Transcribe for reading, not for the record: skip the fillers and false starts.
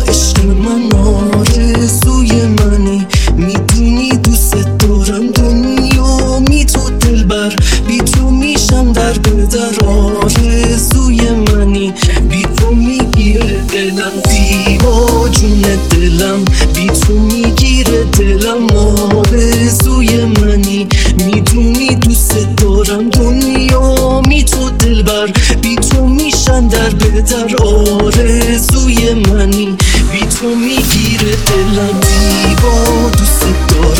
عشق من آرزوی منی، میدونی دوست دارم دنیامی تو دلبر، بی تو میشم در بدر. آرزوی منی، بی تو میگیره دلم، زیبا جون دلم، بی تو میگیره دلم. آرزوی منی، میدونی دوست دارم دنیامی تو دلبر، بی تو میشن در بدر. آرزوی منی، بی تو میگیره دلم، زیبا دوست دارم.